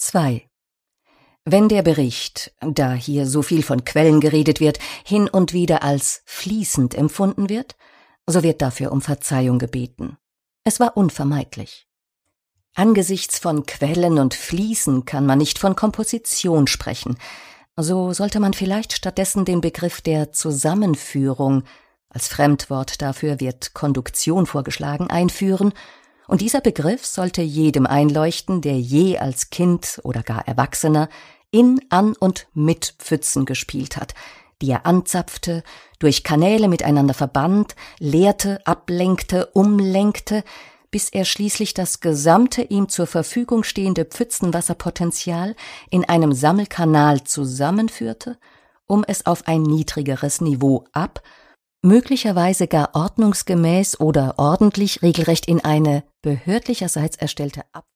2. Wenn der Bericht, da hier so viel von Quellen geredet wird, hin und wieder als fließend empfunden wird, so wird dafür um Verzeihung gebeten. Es war unvermeidlich. Angesichts von Quellen und Fließen kann man nicht von Komposition sprechen. So sollte man vielleicht stattdessen den Begriff der Zusammenführung, als Fremdwort dafür wird Konduktion vorgeschlagen, einführen, und dieser Begriff sollte jedem einleuchten, der je als Kind oder gar Erwachsener in, an und mit Pfützen gespielt hat, die er anzapfte, durch Kanäle miteinander verband, leerte, ablenkte, umlenkte, bis er schließlich das gesamte ihm zur Verfügung stehende Pfützenwasserpotenzial in einem Sammelkanal zusammenführte, um es auf ein niedrigeres Niveau möglicherweise gar ordnungsgemäß oder ordentlich regelrecht in eine behördlicherseits erstellte